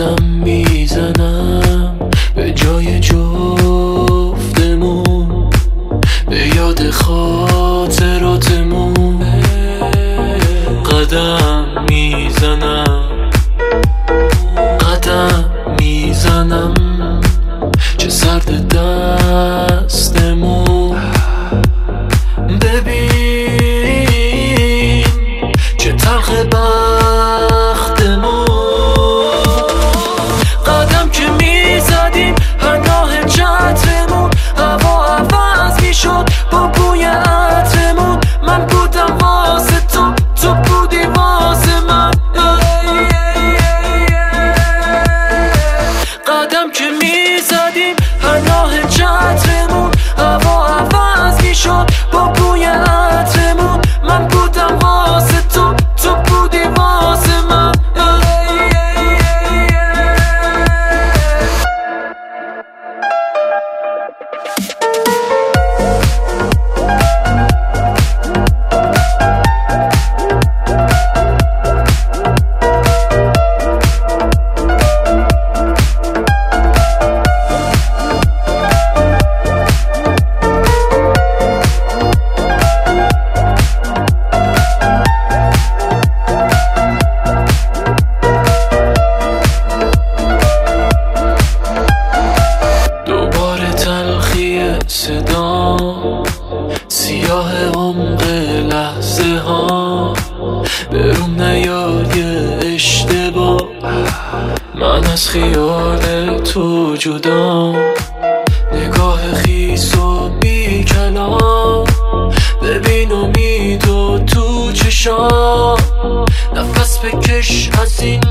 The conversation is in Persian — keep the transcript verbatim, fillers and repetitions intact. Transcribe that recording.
قدم میزنم به جای جفتمون، به یاد خاطراتمون. قدم میزنم قدم میزنم چه سرد دستمون. ببین چه تلخ بختمون. قدم که میزدیم پناه چترمون، هوا عوض میشد با بوی عطرمون. من بودم واسه تو، تو بودی واسه من. قدم که میزدیم پناه چترمون، هوا عوض میشد با بوی عطرمون. من بودم واسه تو، تو بودی واسه من. صدا سیاه عمق لحظه ها، برون نیای اشتباه. من از خیال تو جدا، نگاه خیس و بی کلام. ببین امید و تو چشام، نفس بکش از این